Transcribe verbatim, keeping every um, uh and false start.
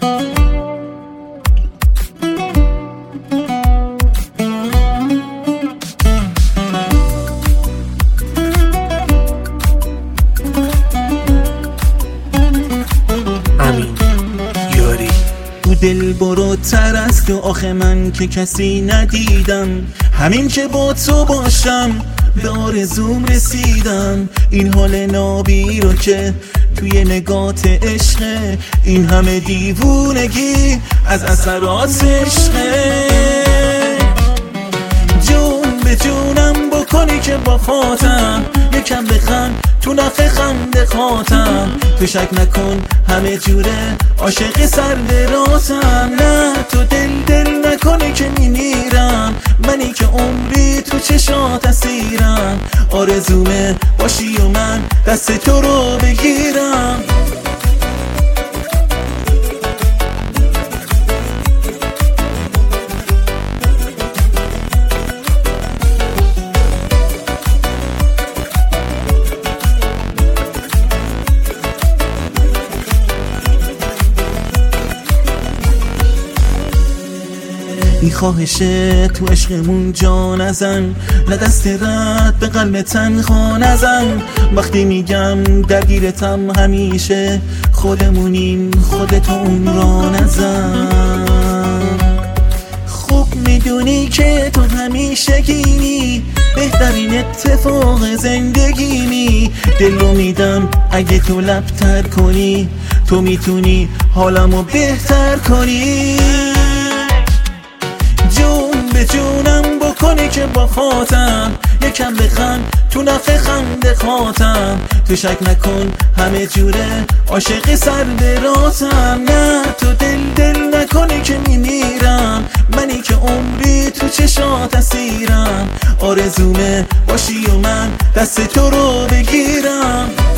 دل بروتر است و آخه من که کسی ندیدم، همین که با تو باشم به آرزوم رسیدم. این حال نابی رو که توی نگات عشقه، این همه دیوونگی از اثرات عشقه. جون به جونم بکنی که با خاطم، یکم بخند تو نفه خنده خاطم. تو شک نکن همه جوره عاشق سر راتم. نه تو دل دل نکنی که میمیرم، منی که عمری تو چشات اسیرم. آرزومه باشی و من دست تو رو بگیرم. این خواهشه تو عشقمون جا نزن، نه دست رد به قلب تنها نزن. وقتی میگم درگیرتم همیشه، خودمونیم خودت اون را نزن. خوب میدونی که تو همیشه گینی، بهترین اتفاق زندگیمی. دل رو میدم اگه تو لبتر کنی، تو میتونی حالمو بهتر کنی. جون به جونم بکنی که با خاطم، یکم بخند تو نفه خنده خاطم. تو شک نکن همه جوره عاشق سر راتم. نه تو دل دل نکنی که میمیرم، منی که عمری تو چشات اسیرم. آرزومه باشی و من دست تو رو بگیرم.